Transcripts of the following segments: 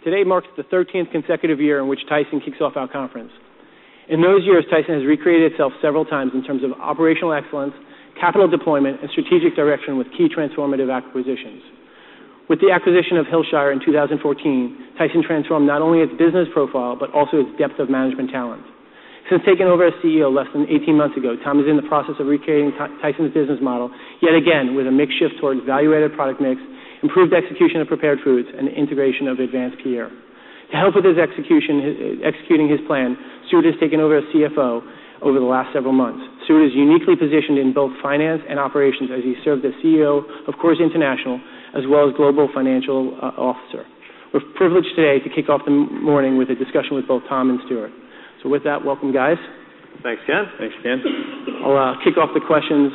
Today marks the 13th consecutive year in which Tyson kicks off our conference. In those years, Tyson has recreated itself several times in terms of operational excellence, capital deployment, and strategic direction with key transformative acquisitions. With the acquisition of Hillshire in 2014, Tyson transformed not only its business profile, but also its depth of management talent. Since taking over as CEO less than 18 months ago, Tom is in the process of recreating Tyson's business model, yet again with a mix shift towards value-added product mix, improved execution of prepared foods, and integration of advanced Pierre. To help with his executing his plan, Stewart has taken over as CFO over the last several months. Stewart is uniquely positioned in both finance and operations as he served as CEO of Coors International, as well as Global Financial Officer. We're privileged today to kick off the morning with a discussion with both Tom and Stewart. So with that, welcome, guys. Thanks, Ken. Thanks, Ken. I'll kick off the questions.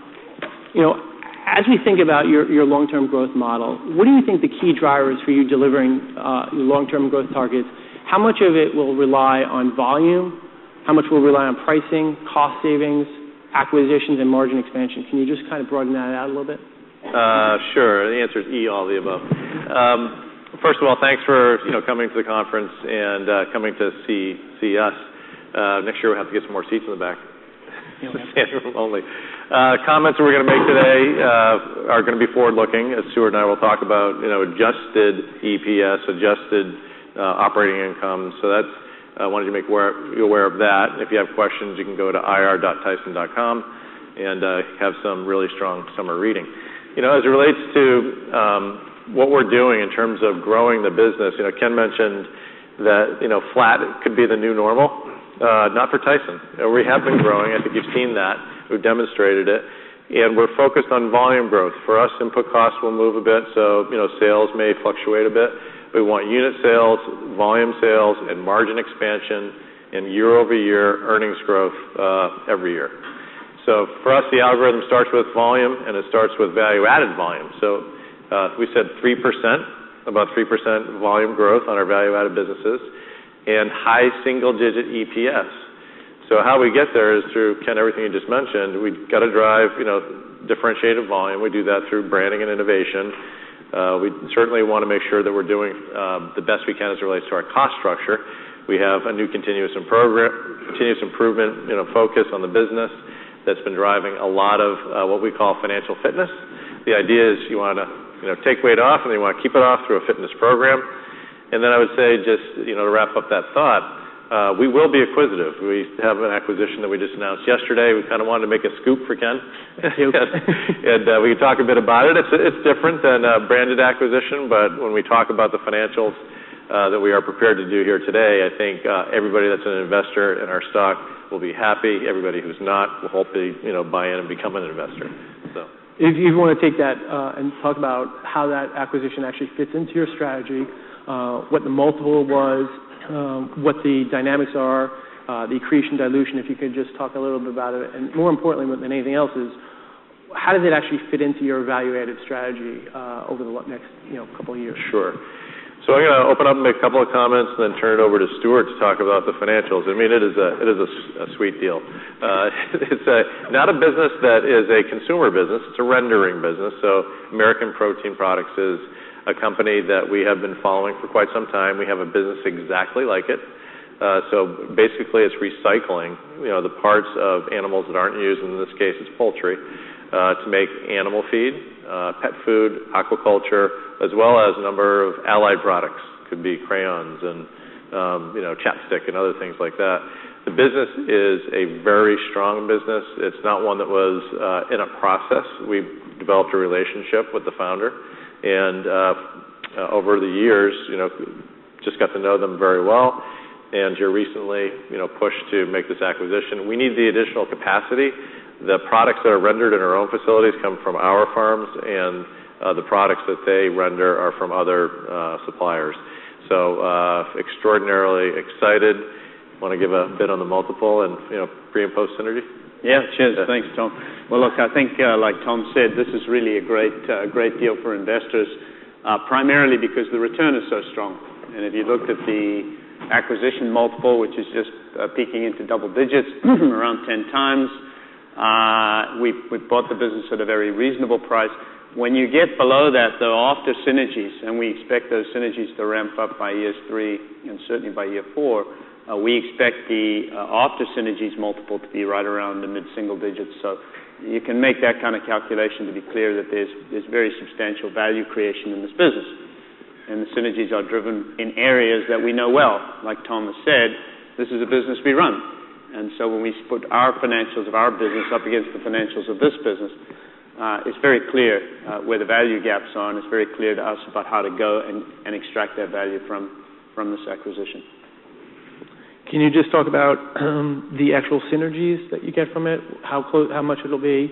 As we think about your long-term growth model, what do you think the key drivers for you delivering your long-term growth targets? How much of it will rely on volume? How much will rely on pricing, cost savings, acquisitions, and margin expansion? Can you just kind of broaden that out a little bit? Sure. The answer is E, all the above. First of all, thanks for coming to the conference and coming to see us. Next year we'll have to get some more seats in the back. Standing room only. Comments that we're going to make today are going to be forward-looking, as Stewart and I will talk about. Adjusted EPS, adjusted operating income. So that's I wanted to make you aware of that. If you have questions, you can go to ir.tyson.com and have some really strong summer reading. As it relates to what we're doing in terms of growing the business, Ken mentioned that flat could be the new normal. Not for Tyson. We have been growing. I think you've seen that. We've demonstrated it. And we're focused on volume growth. For us, input costs will move a bit, so sales may fluctuate a bit. We want unit sales, volume sales, and margin expansion and year-over-year earnings growth every year. So for us, the algorithm starts with volume, and it starts with value-added volume. So we said 3%, about 3% volume growth on our value-added businesses, and high single-digit EPS. So how we get there is through, Ken, everything you just mentioned. We've got to drive, differentiated volume. We do that through branding and innovation. We certainly want to make sure that we're doing the best we can as it relates to our cost structure. We have a new continuous improvement, focus on the business that's been driving a lot of what we call financial fitness. The idea is you want to, take weight off, and you want to keep it off through a fitness program. And then I would say, just to wrap up that thought, we will be acquisitive. We have an acquisition that we just announced yesterday. We kind of wanted to make a scoop for Ken, and we can talk a bit about it. It's different than a branded acquisition, but when we talk about the financials that we are prepared to do here today, I think everybody that's an investor in our stock will be happy. Everybody who's not will hopefully buy in and become an investor. So. If you want to take that and talk about how that acquisition actually fits into your strategy. What the multiple was, what the dynamics are, the accretion dilution, if you could just talk a little bit about it. And more importantly than anything else is, how does it actually fit into your value-added strategy over the next couple of years? Sure. So I'm going to open up and make a couple of comments and then turn it over to Stewart to talk about the financials. I mean, it is a sweet deal. It's not a business that is a consumer business. It's a rendering business. So American Protein Products is a company that we have been following for quite some time. We have a business exactly like it. So basically it's recycling, the parts of animals that aren't used, in this case it's poultry, to make animal feed, pet food, aquaculture, as well as a number of allied products. Could be crayons and, chapstick and other things like that. The business is a very strong business. It's not one that was in a process. We developed a relationship with the founder. And over the years, just got to know them very well. And here recently, pushed to make this acquisition. We need the additional capacity. The products that are rendered in our own facilities come from our farms, and the products that they render are from other suppliers. So extraordinarily excited. Want to give a bit on the multiple and pre and post synergy. Yeah, cheers. Thanks, Tom. Well, look, I think, like Tom said, this is really a great deal for investors, primarily because the return is so strong. And if you looked at the acquisition multiple, which is just peaking into double digits, around 10 times, we bought the business at a very reasonable price. When you get below that, though, after synergies, and we expect those synergies to ramp up by years 3 and certainly by year 4, we expect the after synergies multiple to be right around the mid-single digits. So you can make that kind of calculation to be clear that there's very substantial value creation in this business. And the synergies are driven in areas that we know well. Like Tom has said, this is a business we run. And so when we put our financials of our business up against the financials of this business, it's very clear where the value gaps are, and it's very clear to us about how to go and extract that value from this acquisition. Can you just talk about the actual synergies that you get from it? How much it'll be?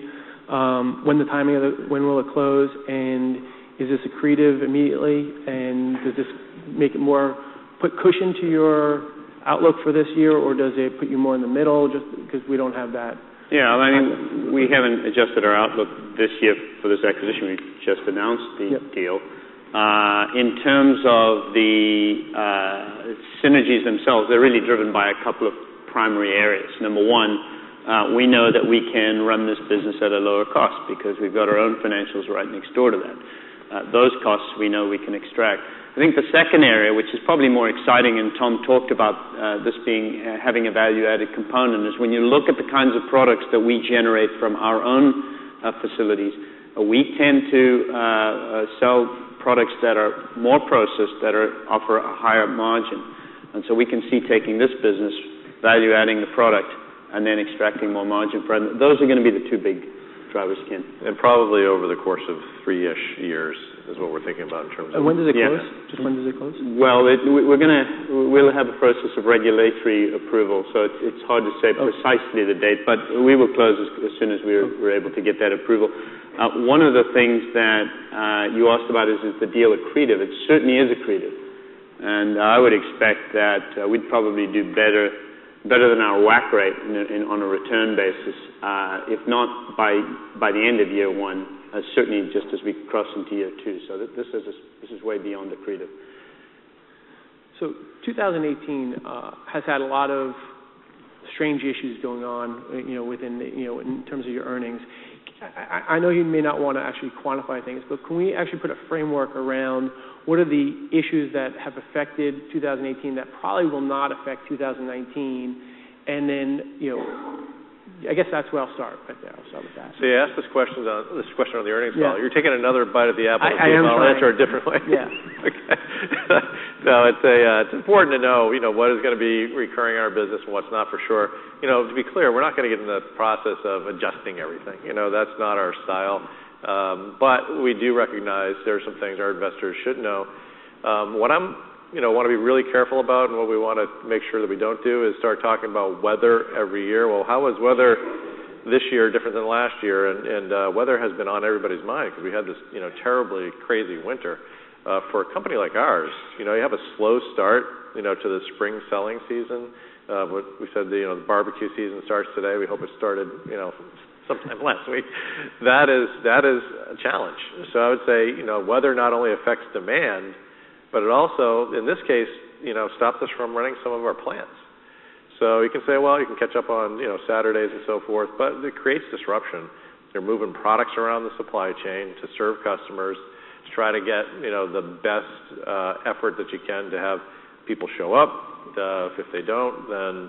When will it close? And is this accretive immediately? And does this make it more put cushion to your outlook for this year, or does it put you more in the middle? Just because we don't have that. Yeah, I mean, we haven't adjusted our outlook this year for this acquisition. We just announced the deal. In terms of the synergies themselves, they're really driven by a couple of primary areas. Number one, we know that we can run this business at a lower cost because we've got our own financials right next door to that. Those costs we know we can extract. I think the second area, which is probably more exciting, and Tom talked about this being having a value-added component, is when you look at the kinds of products that we generate from our own facilities, we tend to sell products that are more processed, that offer a higher margin. And so we can see taking this business, value-adding the product, and then extracting more margin for it. Those are going to be the two big drivers, Ken. And probably over the course of 3-ish years is what we're thinking about in terms of... And when does it close? Just when does it close? Well, we'll have a process of regulatory approval, so it's hard to say precisely the date, but we will close as soon as we're able to get that approval. One of the things that you asked about is the deal accretive? It certainly is accretive. And I would expect that we'd probably do better than our WACC rate on a return basis, if not by the end of year 1, certainly just as we cross into year 2. So this is way beyond accretive. So 2018 has had a lot of strange issues going on, within in terms of your earnings. I know you may not want to actually quantify things, but can we actually put a framework around what are the issues that have affected 2018 that probably will not affect 2019? And then, I guess that's where I'll start right there. I'll start with that. So you asked this question on the earnings call. You're taking another bite of the apple. I'll answer a different way. Yeah. Okay. No, it's important to know, what is going to be recurring in our business and what's not for sure. To be clear, we're not going to get in the process of adjusting everything. That's not our style. But we do recognize there are some things our investors should know. What I'm want to be really careful about, and what we want to make sure that we don't do, is start talking about weather every year. Well, how was weather this year different than last year? And weather has been on everybody's mind because we had this terribly crazy winter. For a company like ours, you have a slow start to the spring selling season. We said the barbecue season starts today. We hope it started sometime last week. That is a challenge. So I would say weather not only affects demand, but it also, in this case, stops us from running some of our plants. So you can say, well, you can catch up on Saturdays and so forth, but it creates disruption. You're moving products around the supply chain to serve customers, to try to get the best effort that you can to have people show up. If they don't, then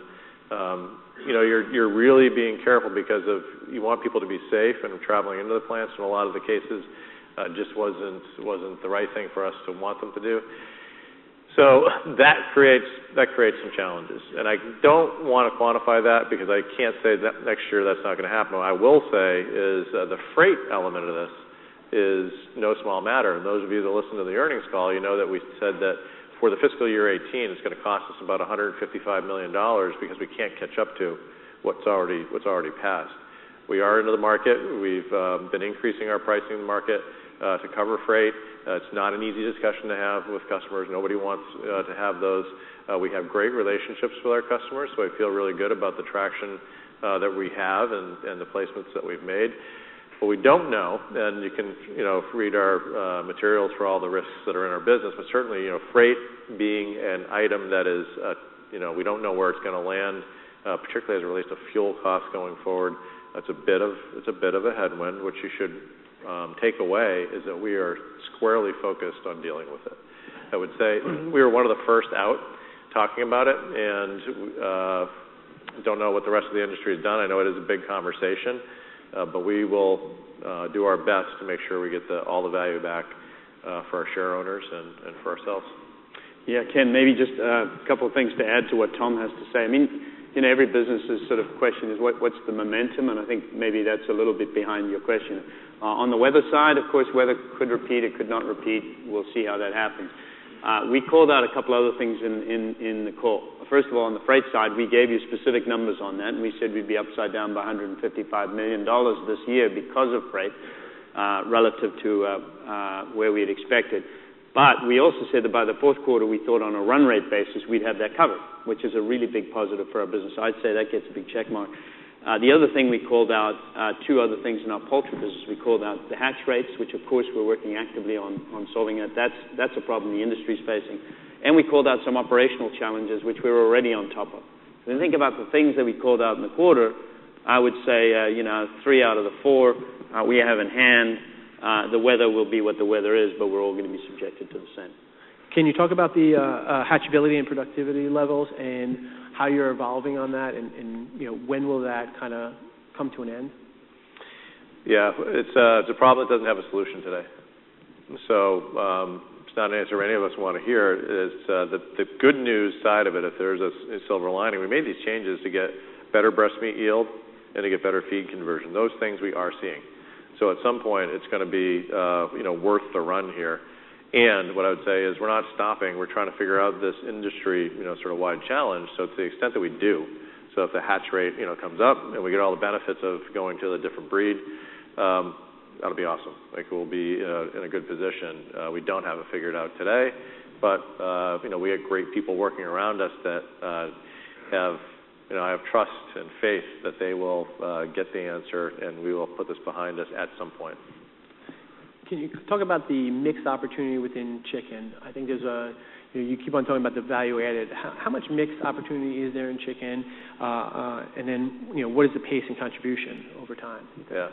you're really being careful because you want people to be safe and traveling into the plants. In a lot of the cases, just wasn't the right thing for us to want them to do. So that creates some challenges, and I don't want to quantify that because I can't say that next year that's not going to happen. What I will say is the freight element of this is no small matter. And those of you that listen to the earnings call, you know that we said that for the fiscal year 18, it's going to cost us about $155 million because we can't catch up to what's already passed. We are into the market. We've been increasing our pricing in the market to cover freight. It's not an easy discussion to have with customers. Nobody wants to have those. We have great relationships with our customers, so I feel really good about the traction that we have and the placements that we've made. What we don't know, and you can read our materials for all the risks that are in our business, but certainly freight being an item that is we don't know where it's going to land, particularly as it relates to fuel costs going forward. It's a bit of a headwind, which you should take away is that we are squarely focused on dealing with it. I would say we were one of the first out talking about it, and don't know what the rest of the industry has done. I know it is a big conversation, but we will do our best to make sure we get all the value back for our share owners and for ourselves. Yeah, Ken, maybe just a couple of things to add to what Tom has to say. I mean, every business's sort of question is what's the momentum, and I think maybe that's a little bit behind your question. On the weather side, of course, weather could repeat, it could not repeat. We'll see how that happens. We called out a couple other things in the call. First of all, on the freight side, we gave you specific numbers on that, and we said we'd be upside down by $155 million this year because of freight relative to where we had expected. But we also said that by the fourth quarter, we thought on a run rate basis, we'd have that covered, which is a really big positive for our business. I'd say that gets a big check mark. The other thing we called out, two other things in our poultry business. We called out the hatch rates, which of course we're working actively on solving that. That's a problem the industry's facing. And we called out some operational challenges, which we were already on top of. When you think about the things that we called out in the quarter, I would say, 3 out of the 4 we have in hand. The weather will be what the weather is, but we're all going to be subjected to the same. Can you talk about the hatchability and productivity levels and how you're evolving on that, and when will that kind of come to an end? Yeah, it's a problem that doesn't have a solution today. So it's not an answer any of us want to hear. It's the good news side of it, if there's a silver lining. We made these changes to get better breast meat yield and to get better feed conversion. Those things we are seeing. So at some point, it's going to be worth the run here. And what I would say is we're not stopping. We're trying to figure out this industry sort of wide challenge. So to the extent that we do, so if the hatch rate comes up and we get all the benefits of going to a different breed, that'll be awesome. Like we'll be in a good position. We don't have it figured out today, but we have great people working around us that have. I have trust and faith that they will get the answer, and we will put this behind us at some point. Can you talk about the mixed opportunity within chicken? I think there's you keep on talking about the value added. How much mixed opportunity is there in chicken? And then, what is the pace and contribution over time? Yeah.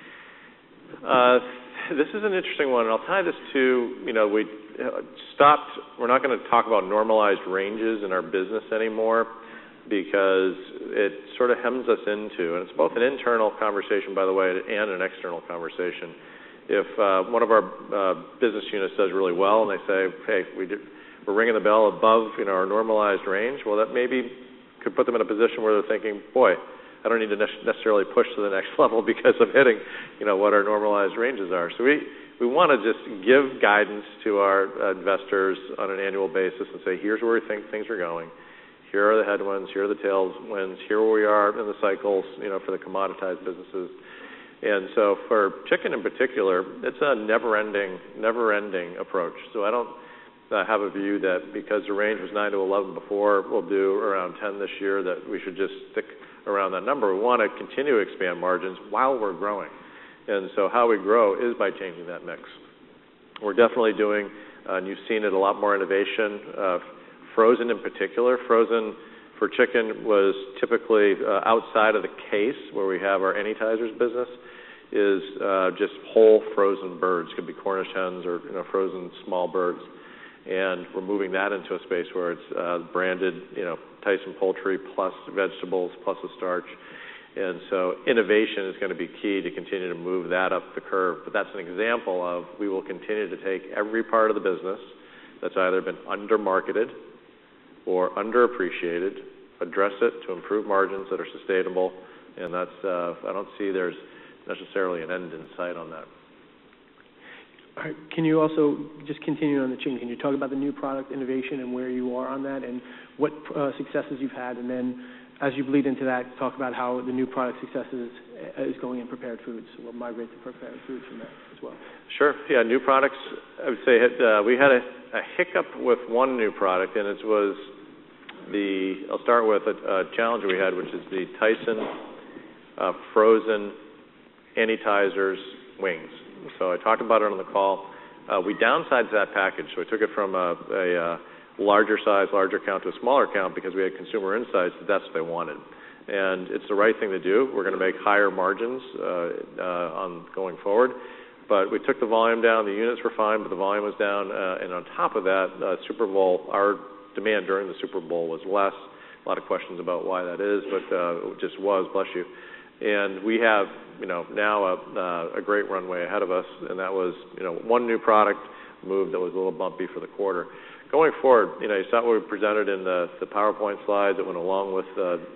This is an interesting one. And I'll tie this to, we stopped. We're not going to talk about normalized ranges in our business anymore, because it sort of hems us into, and it's both an internal conversation, by the way, and an external conversation. If one of our business units does really well and they say, hey, we're ringing the bell above our normalized range, well, that maybe could put them in a position where they're thinking, boy, I don't need to necessarily push to the next level because of hitting what our normalized ranges are. So we want to just give guidance to our investors on an annual basis and say, here's where we think things are going. Here are the headwinds, here are the tailwinds, here where we are in the cycles, for the commoditized businesses. And so for chicken in particular, it's a never-ending approach. So I don't have a view that because the range was 9 to 11 before, we'll do around 10 this year, that we should just stick around that number. We want to continue to expand margins while we're growing. And so how we grow is by changing that mix. We're definitely doing, and you've seen it, a lot more innovation. Frozen in particular. Frozen for chicken was typically outside of the case where we have our Anytizers business is just whole frozen birds. Could be Cornish hens or frozen small birds. And we're moving that into a space where it's branded, Tyson Poultry plus vegetables plus a starch. And so innovation is going to be key to continue to move that up the curve. But that's an example of we will continue to take every part of the business that's either been under-marketed or underappreciated, address it to improve margins that are sustainable, and that's I don't see there's necessarily an end in sight on that. All right. Can you also just continue on the chicken? Can you talk about the new product innovation and where you are on that, and what successes you've had, and then as you bleed into that, talk about how the new product successes is going in prepared foods. We'll migrate to prepared foods from that as well. Sure. Yeah, new products. I would say we had a hiccup with one new product, and it was I'll start with a challenge we had, which is the Tyson frozen Anytizers wings. So I talked about it on the call. We downsized that package. So we took it from a larger size, larger count to a smaller count because we had consumer insights that that's what they wanted. And it's the right thing to do. We're going to make higher margins on going forward. But we took the volume down. The units were fine, but the volume was down. And on top of that, Super Bowl, our demand during the Super Bowl was less. A lot of questions about why that is, but it just was, bless you. And we have, now a great runway ahead of us, and that was, one new product move that was a little bumpy for the quarter. Going forward, you saw what we presented in the PowerPoint slides that went along with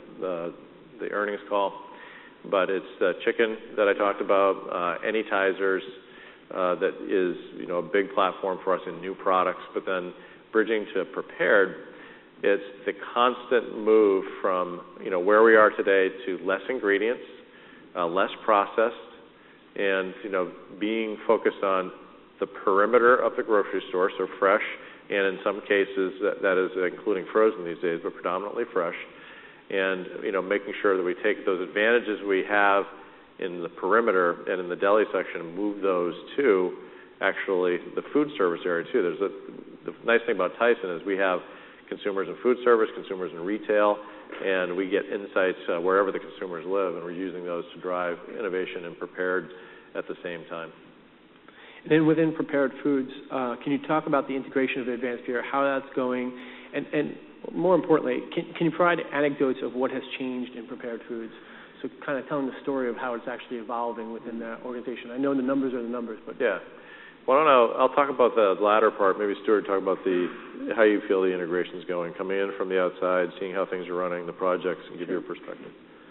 the earnings call. But it's the chicken that I talked about, Anytizers, that is, a big platform for us in new products. But then bridging to prepared, it's the constant move from, where we are today to less ingredients, less processed, and, being focused on the perimeter of the grocery store, so fresh, and in some cases that is including frozen these days, but predominantly fresh. And, making sure that we take those advantages we have in the perimeter and in the deli section and move those to actually the food service area too. The nice thing about Tyson is we have consumers in food service, consumers in retail, and we get insights wherever the consumers live, and we're using those to drive innovation and prepared at the same time. And then within prepared foods, can you talk about the integration of Advanced Pierre, how that's going, and more importantly, can you provide anecdotes of what has changed in prepared foods? So kind of telling the story of how it's actually evolving within that organization. I know the numbers are the numbers, but... Yeah. Well, I don't know. I'll talk about the latter part. Maybe Stuart talk about how you feel the integration's going, coming in from the outside, seeing how things are running, the projects, and give your perspective.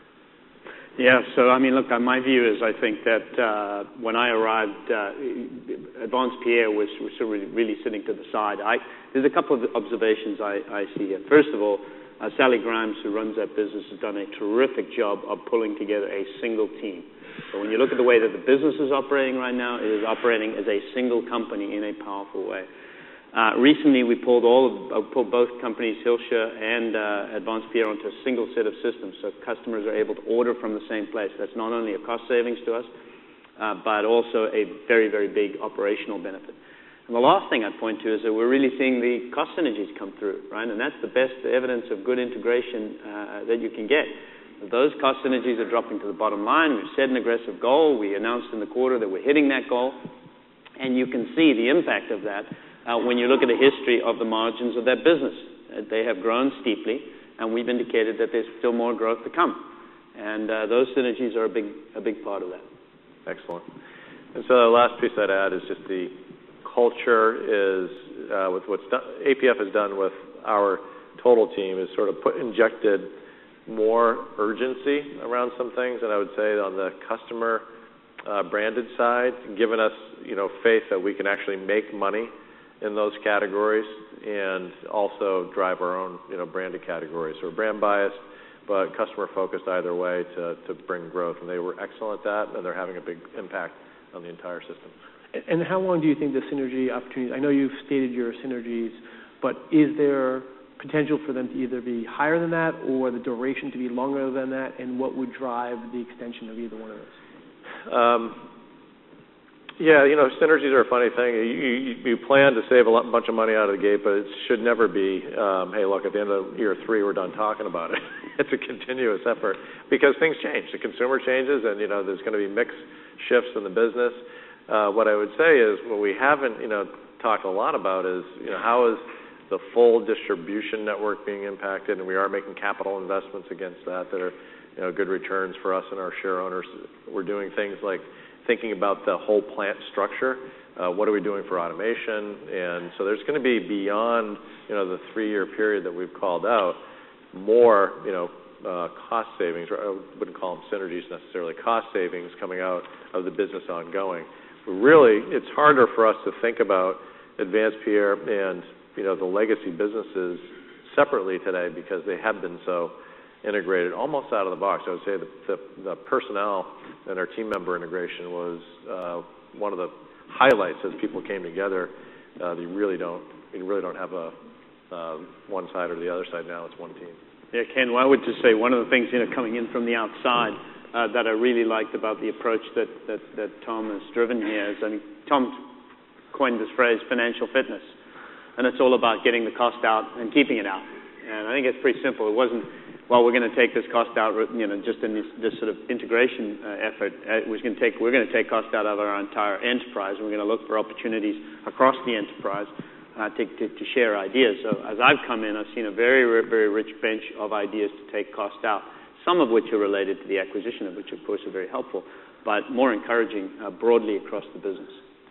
Yeah, so I mean, look, my view is I think that when I arrived, Advanced Pierre was sort of really sitting to the side. There's a couple of observations I see here. First of all, Sally Grimes, who runs that business, has done a terrific job of pulling together a single team. So when you look at the way that the business is operating right now, it is operating as a single company in a powerful way. Recently, we pulled both companies, Hilscher and Advanced Pierre, onto a single set of systems, so customers are able to order from the same place. That's not only a cost savings to us, but also a very, very big operational benefit. And the last thing I'd point to is that we're really seeing the cost synergies come through, right? And that's the best evidence of good integration that you can get. Those cost synergies are dropping to the bottom line. We've set an aggressive goal. We announced in the quarter that we're hitting that goal. And you can see the impact of that when you look at the history of the margins of that business. They have grown steeply, and we've indicated that there's still more growth to come. And those synergies are a big part of that. Excellent. And so the last piece I'd add is just the culture is, with what APF has done with our total team, is sort of injected more urgency around some things, and I would say on the customer branded side, given us faith that we can actually make money in those categories and also drive our own branded categories. So we're brand biased, but customer focused either way to bring growth, and they were excellent at that, and they're having a big impact on the entire system. And how long do you think the synergy opportunities? I know you've stated your synergies, but is there potential for them to either be higher than that or the duration to be longer than that, and what would drive the extension of either one of those? Yeah, synergies are a funny thing. You plan to save a bunch of money out of the gate, but it should never be, hey, look, at the end of year 3, we're done talking about it. It's a continuous effort because things change. The consumer changes, and, there's going to be mixed shifts in the business. What I would say is what we haven't, talked a lot about is, how is the full distribution network being impacted, and we are making capital investments against that are good returns for us and our share owners. We're doing things like thinking about the whole plant structure. What are we doing for automation? And so there's going to be beyond the 3-year period that we've called out more cost savings, or I wouldn't call them synergies necessarily, cost savings coming out of the business ongoing. But really, it's harder for us to think about Advanced Pierre and the legacy businesses separately today because they have been so integrated almost out of the box. I would say the personnel and our team member integration was one of the highlights as people came together. You really don't have a one side or the other side now. It's one team. Yeah, Ken, well, I would just say one of the things coming in from the outside that I really liked about the approach that Tom has driven here is, Tom coined this phrase, financial fitness. And it's all about getting the cost out and keeping it out. And I think it's pretty simple. It wasn't well, we're going to take this cost out, just in this sort of integration effort. We're going to take cost out of our entire enterprise, and we're going to look for opportunities across the enterprise to share ideas. So as I've come in, I've seen a very, very rich bench of ideas to take cost out, some of which are related to the acquisition, of which, of course, are very helpful, but more encouraging broadly across the business.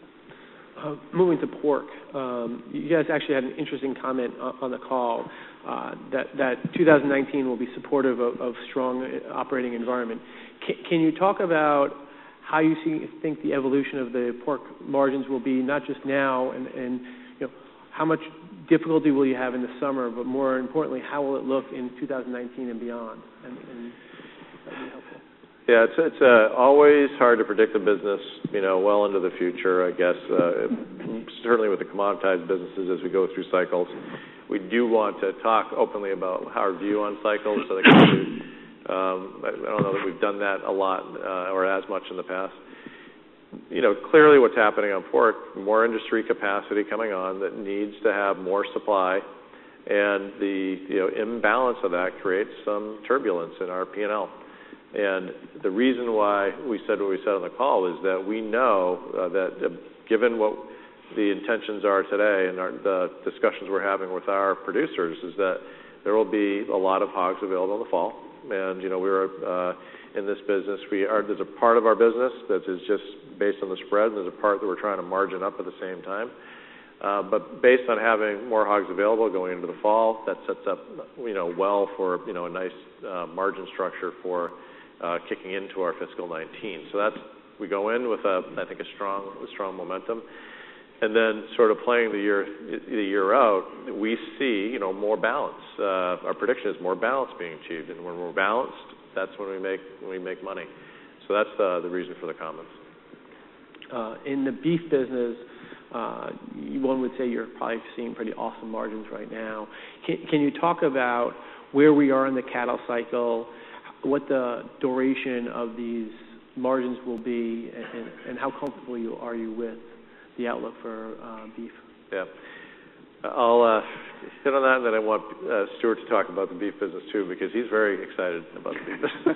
Moving to pork, you guys actually had an interesting comment on the call that 2019 will be supportive of strong operating environment. Can you talk about how you think the evolution of the pork margins will be, not just now, and how much difficulty will you have in the summer, but more importantly, how will it look in 2019 and beyond? And that would be helpful. Yeah, it's always hard to predict the business, well into the future, I guess. Certainly with the commoditized businesses as we go through cycles. We do want to talk openly about our view on cycles. I think I don't know that we've done that a lot or as much in the past. Clearly what's happening on pork, more industry capacity coming on that needs to have more supply, and the imbalance of that creates some turbulence in our P&L. And the reason why we said what we said on the call is that we know that given what the intentions are today and the discussions we're having with our producers is that there will be a lot of hogs available in the fall. And, we're in this business. There's a part of our business that is just based on the spread, and there's a part that we're trying to margin up at the same time. But based on having more hogs available going into the fall, that sets up, well for, a nice margin structure for kicking into our fiscal 19. So we go in with I think a strong momentum, and then sort of playing the year out, we see more balance. Our prediction is more balance being achieved, and when we're balanced, that's when we make money. So that's the reason for the comments. In the beef business, one would say you're probably seeing pretty awesome margins right now. Can you talk about where we are in the cattle cycle, what the duration of these margins will be, and how comfortable are you with the outlook for beef? Yeah. I'll hit on that, and then I want Stewart to talk about the beef business, too, because he's very excited about the beef business.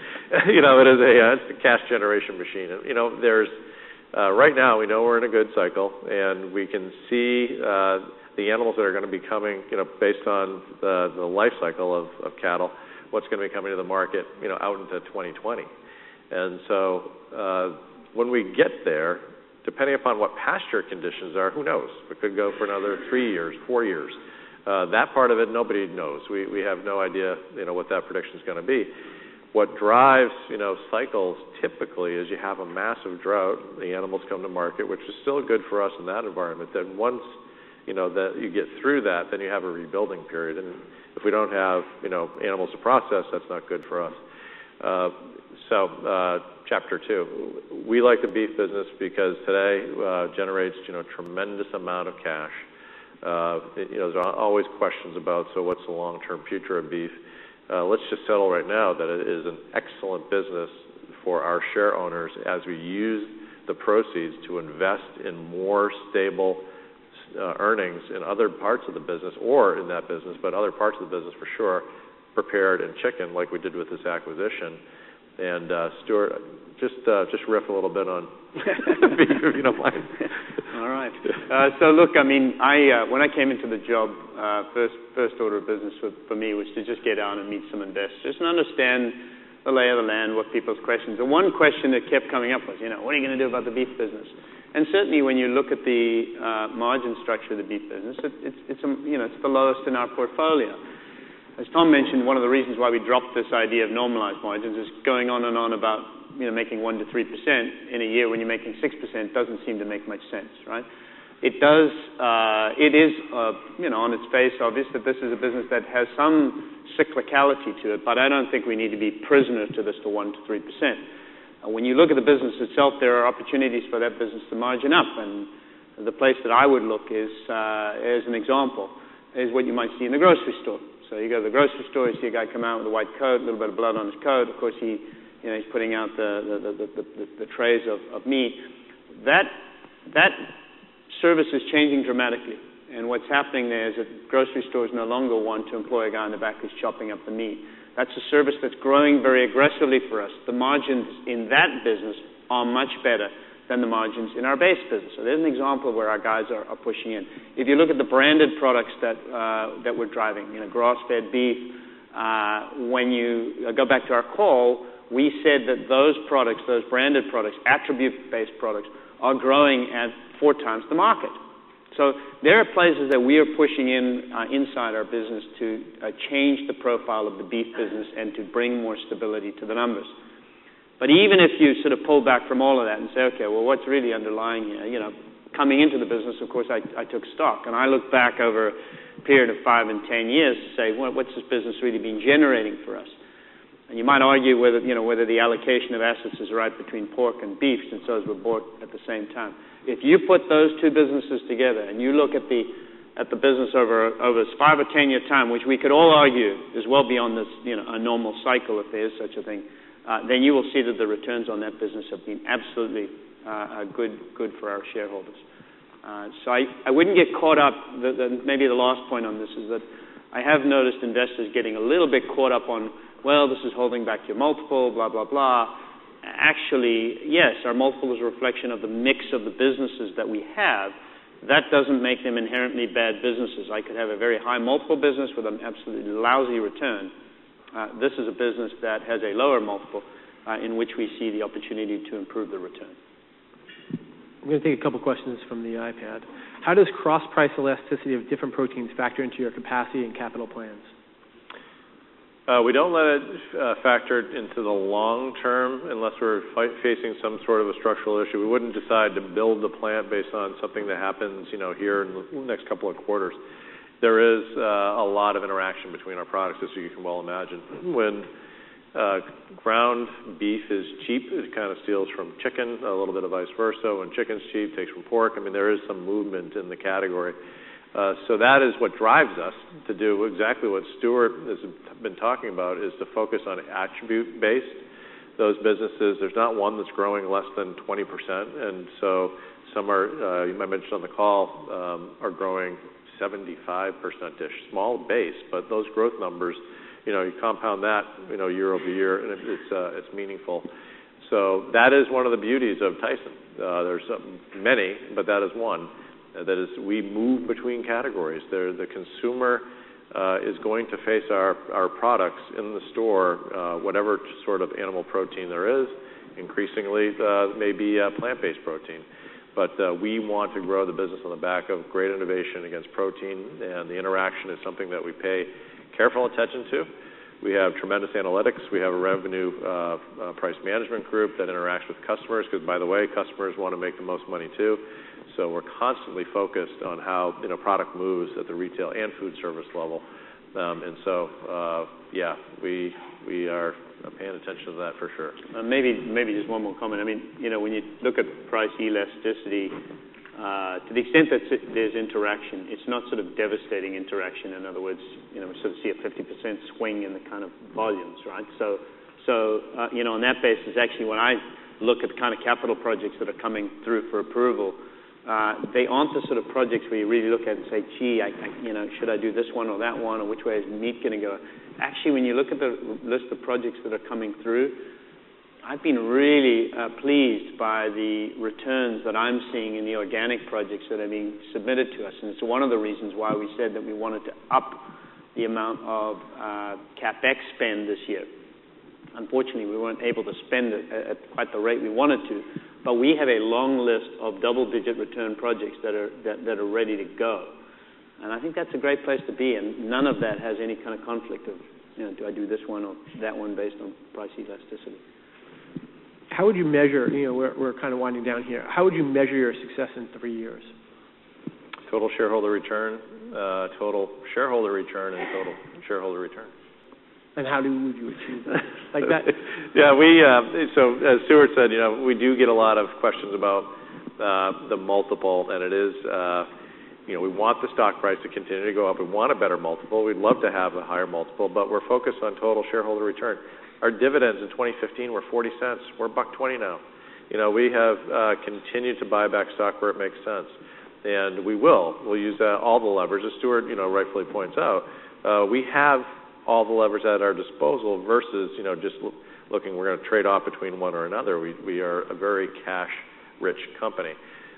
It's a cash generation machine. There's right now, we know we're in a good cycle, and we can see the animals that are going to be coming, based on the life cycle of cattle, what's going to be coming to the market, out into 2020. And so when we get there, depending upon what pasture conditions are, who knows? It could go for another 3 years, 4 years. That part of it, nobody knows. We have no idea, what that prediction is going to be. What drives, cycles typically is you have a massive drought, the animals come to market, which is still good for us in that environment. Then once, that you get through that, then you have a rebuilding period. And if we don't have, animals to process, that's not good for us. Chapter 2, we like the beef business because today generates, tremendous amount of cash. There's always questions about, so what's the long-term future of beef? Let's just settle right now that it is an excellent business for our share owners as we use the proceeds to invest in more stable earnings in other parts of the business, or in that business, but other parts of the business for sure, prepared and chicken, like we did with this acquisition. And Stewart, just riff a little bit on beef, if you don't mind. All right. So look, I mean, when I came into the job, first order of business for me was to just get out and meet some investors and understand the lay of the land, what people's questions. And one question that kept coming up was, what are you going to do about the beef business? And certainly, when you look at the margin structure of the beef business, it's the lowest in our portfolio. As Tom mentioned, one of the reasons why we dropped this idea of normalized margins is going on and on about making 1% to 3% in a year when you're making 6% doesn't seem to make much sense, right? It does. It is on its face obvious that this is a business that has some cyclicality to it, but I don't think we need to be prisoner to this to 1% to 3%. When you look at the business itself, there are opportunities for that business to margin up, and the place that I would look is, as an example, is what you might see in the grocery store. So you go to the grocery store, you see a guy come out with a white coat, a little bit of blood on his coat. Of course, he's putting out the trays of meat. That service is changing dramatically. And what's happening there is that grocery stores no longer want to employ a guy in the back who's chopping up the meat. That's a service that's growing very aggressively for us. The margins in that business are much better than the margins in our base business. So there's an example where our guys are pushing in. If you look at the branded products that we're driving, grass-fed beef, when you go back to our call, we said that those products, those branded products, attribute-based products, are growing at 4 times the market. So there are places that we are pushing in inside our business to change the profile of the beef business and to bring more stability to the numbers. But even if you sort of pull back from all of that and say, okay, well, what's really underlying here? Coming into the business, of course, I took stock. And I look back over a period of 5 and 10 years to say, well, what's this business really been generating for us? And you might argue whether the allocation of assets is right between pork and beef, since those were bought at the same time. If you put those two businesses together and you look at the business over a 5 or 10 year time, which we could all argue is well beyond this, a normal cycle, if there is such a thing, then you will see that the returns on that business have been absolutely good for our shareholders. So I wouldn't get caught up. Maybe the last point on this is that I have noticed investors getting a little bit caught up on, well, this is holding back your multiple, blah, blah, blah. Actually, yes, our multiple is a reflection of the mix of the businesses that we have. That doesn't make them inherently bad businesses. I could have a very high multiple business with an absolutely lousy return. This is a business that has a lower multiple in which we see the opportunity to improve the return. I'm going to take a couple questions from the iPad. How does cross-price elasticity of different proteins factor into your capacity and capital plans? We don't let it factor into the long term unless we're facing some sort of a structural issue. We wouldn't decide to build the plant based on something that happens, here in the next couple of quarters. There is a lot of interaction between our products, as you can well imagine. When ground beef is cheap, it kind of steals from chicken, a little bit of vice versa. When chicken's cheap, it takes from pork. There is some movement in the category. So that is what drives us to do exactly what Stewart has been talking about, is to focus on attribute-based. Those businesses, there's not one that's growing less than 20%. And so some are, you might mention on the call, are growing 75%-ish. Small base, but those growth numbers, you compound that, year over year, and it's meaningful. So that is one of the beauties of Tyson. There's many, but that is one. That is, we move between categories. The consumer is going to face our products in the store, whatever sort of animal protein there is. Increasingly, maybe plant-based protein. But we want to grow the business on the back of great innovation against protein, and the interaction is something that we pay careful attention to. We have tremendous analytics. We have a revenue price management group that interacts with customers, because, by the way, customers want to make the most money too. So we're constantly focused on how product moves at the retail and food service level. And so, we are paying attention to that for sure. Maybe just one more comment. When you look at price elasticity, to the extent that there's interaction, it's not sort of devastating interaction. In other words, we sort of see a 50% swing in the kind of volumes, right? So on that basis, actually, when I look at the kind of capital projects that are coming through for approval, they aren't the sort of projects where you really look at it and say, gee, should I do this one or that one, or which way is meat going to go? Actually, when you look at the list of projects that are coming through, I've been really pleased by the returns that I'm seeing in the organic projects that are being submitted to us. And it's one of the reasons why we said that we wanted to up the amount of CapEx spend this year. Unfortunately, we weren't able to spend it at quite the rate we wanted to, but we have a long list of double-digit return projects that are ready to go. And I think that's a great place to be, and none of that has any kind of conflict of, do I do this one or that one based on price elasticity. How would you measure, we're kind of winding down here, how would you measure your success in 3 years? Total shareholder return, total shareholder return, and total shareholder return. And how would you achieve that? Like that? Yeah, so as Stewart said, we do get a lot of questions about the multiple, and it is, we want the stock price to continue to go up. We want a better multiple. We'd love to have a higher multiple, but we're focused on total shareholder return. Our dividends in 2015 were 40 cents. We're $1.20 now. We have continued to buy back stock where it makes sense. And we'll use all the levers. As Stuart, rightfully points out, we have all the levers at our disposal versus, just looking, we're going to trade off between one or another. We are a very cash-rich company.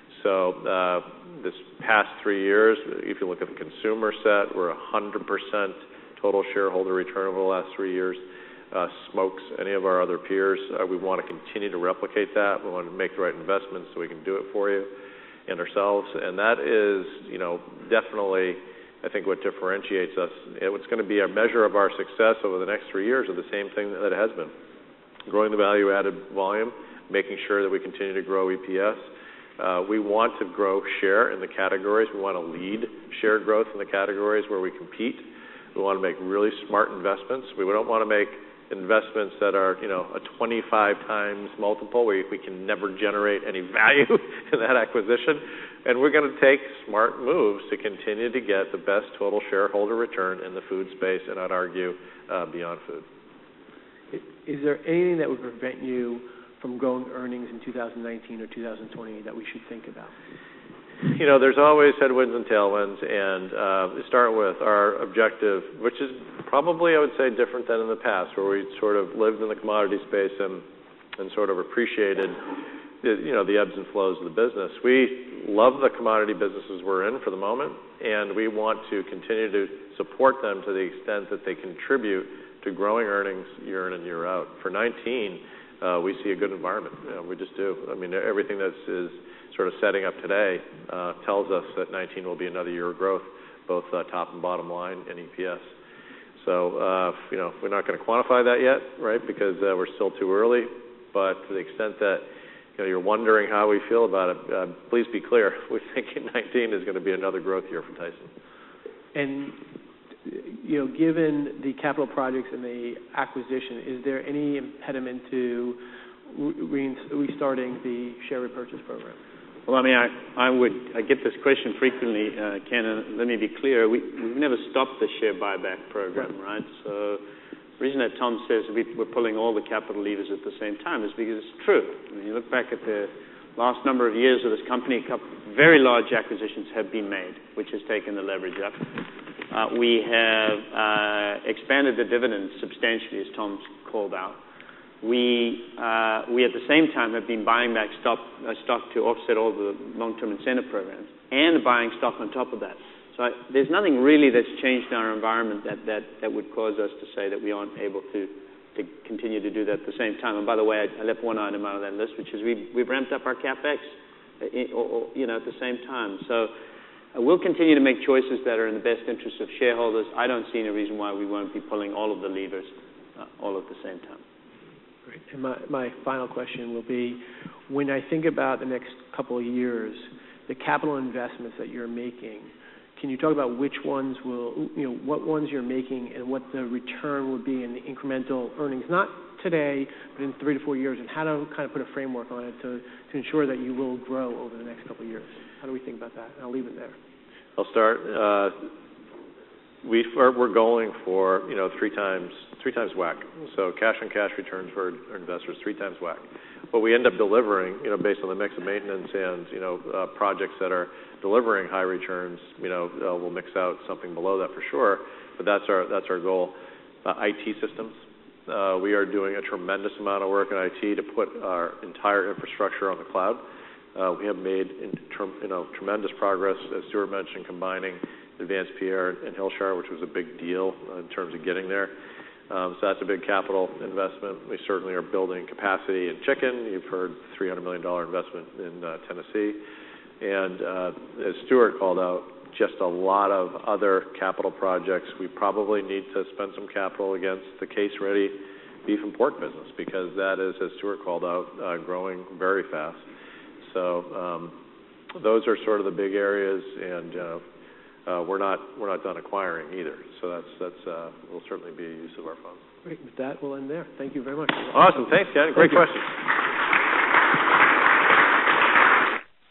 So this past 3 years, if you look at the consumer set, we're 100% total shareholder return over the last 3 years. Smokes any of our other peers. We want to continue to replicate that. We want to make the right investments so we can do it for you and ourselves. And that is, definitely, I think, what differentiates us. It's going to be a measure of our success over the next 3 years of the same thing that it has been. Growing the value-added volume, making sure that we continue to grow EPS. We want to grow share in the categories. We want to lead share growth in the categories where we compete. We want to make really smart investments. We don't want to make investments that are, a 25 times multiple where we can never generate any value in that acquisition. And we're going to take smart moves to continue to get the best total shareholder return in the food space, and I'd argue beyond food. Is there anything that would prevent you from growing earnings in 2019 or 2020 that we should think about? There's always headwinds and tailwinds, and start with our objective, which is probably, I would say, different than in the past, where we sort of lived in the commodity space and sort of appreciated, the ebbs and flows of the business. We love the commodity businesses we're in for the moment, and we want to continue to support them to the extent that they contribute to growing earnings year in and year out. For 2019, we see a good environment. We just do. I mean, everything that is sort of setting up today tells us that 2019 will be another year of growth, both top and bottom line and EPS. So, we're not going to quantify that yet, right, because we're still too early. But to the extent that you're wondering how we feel about it, please be clear. We think 2019 is going to be another growth year for Tyson. And, given the capital projects and the acquisition, is there any impediment to restarting the share repurchase program? Well, I mean, I get this question frequently, Ken, and let me be clear. We've never stopped the share buyback program, right? So the reason that Tom says we're pulling all the capital levers at the same time is because it's true. I mean, you look back at the last number of years of this company, very large acquisitions have been made, which has taken the leverage up. We have expanded the dividends substantially, as Tom's called out. We at the same time have been buying back stock to offset all the long-term incentive programs and buying stock on top of that. So there's nothing really that's changed in our environment that would cause us to say that we aren't able to continue to do that at the same time. And by the way, I left one item out of that list, which is we've ramped up our CapEx, at the same time. So we'll continue to make choices that are in the best interest of shareholders. I don't see any reason why we won't be pulling all of the levers all at the same time. Great. And my final question will be, when I think about the next couple of years, the capital investments that you're making, can you talk about which ones what ones you're making and what the return would be in the incremental earnings, not today, but in 3 to 4 years, and how to kind of put a framework on it to ensure that you will grow over the next couple of years? How do we think about that? And I'll leave it there. I'll start. We're going for 3 times WACC. So cash on cash returns for our investors 3 times WACC. What we end up delivering, based on the mix of maintenance and projects that are delivering high returns, we'll mix out something below that for sure. But that's our goal. IT systems. We are doing a tremendous amount of work in IT to put our entire infrastructure on the cloud. We have made tremendous progress, as Stuart mentioned, combining Advanced Pierre and Hillshire, which was a big deal in terms of getting there. So that's a big capital investment. We certainly are building capacity in chicken. You've heard $300 million investment in Tennessee. And as Stuart called out, just a lot of other capital projects. We probably need to spend some capital against the case-ready beef and pork business because that is, as Stuart called out, growing very fast. So those are sort of the big areas, and we're not done acquiring either. So that's will certainly be a use of our funds. Great. With that, we'll end there. Thank you very much. Awesome. Thanks, Ken. Great question.